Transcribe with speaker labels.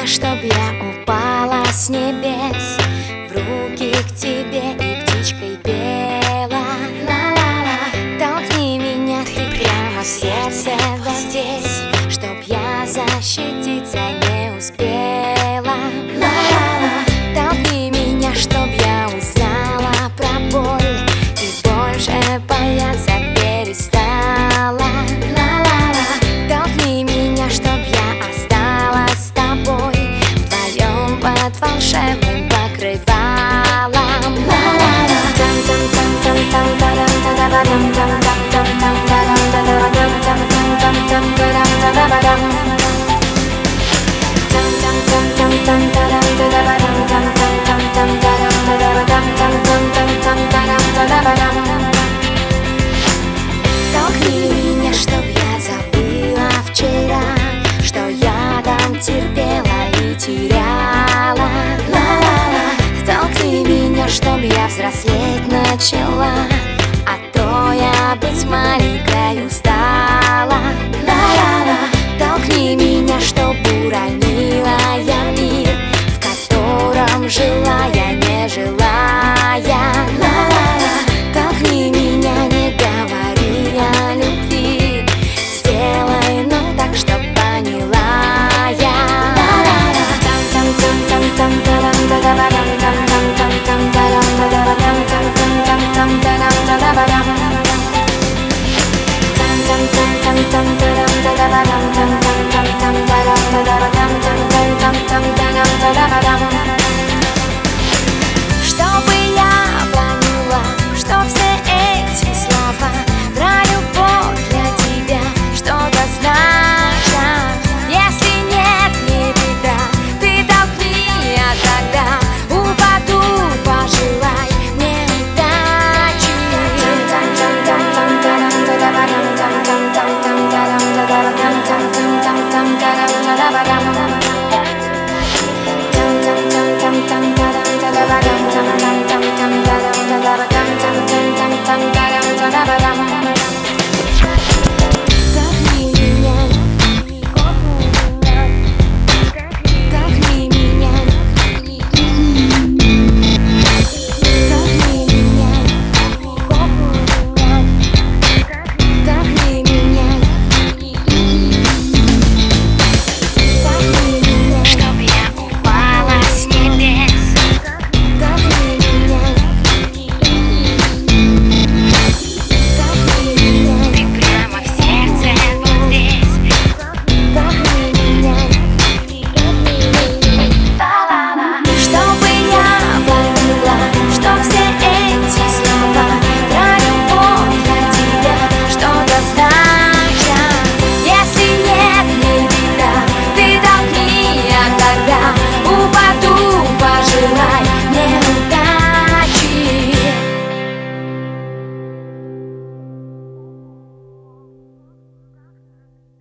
Speaker 1: меня, чтоб я упала с небес в руки к тебе и птичкой пела. Ла-ла-ла, толкни меня ты прямо в сердце вот здесь, чтоб я защититься не успела. Ла-ла-ла, толкни меня, чтоб я узнала про боль и больше бояться перестала. Ла-ла-ла, толкни меня, чтоб я осталась с тобой вдвоем под волшебным покрывалом. Ла-ла-ла. Толкни меня, чтоб я забыла вчера, что я там терпела и теряла. Ла-ла-ла, толкни меня, чтоб я взрослеть начала, а то я быть маленькой устала. Ла-ла-ла, толкни меня, чтоб уронила я мир, в котором жила я, не желая. Ла-ла-ла, толкни меня, не говори о любви, сделай, но так, чтоб поняла я. Ла-ла-ла.